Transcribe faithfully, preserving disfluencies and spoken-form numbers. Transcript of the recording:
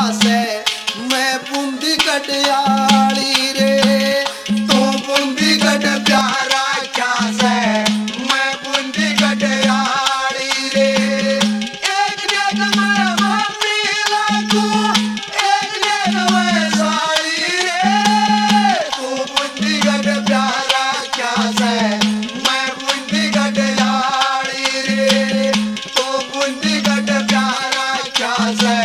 से मैं बूंदी गढ़याली रे। तू बूंदी गढ़ प्यारा क्या से मैं बूंदी गढ़याली रे। एक दिन मैं मम्मी लागू एक दिन मैं साली रे। तू बूंदी गढ़ प्यारा क्या से मैं बूंदी गढ़याली रे। तू बूंदी गढ़ प्यारा क्या से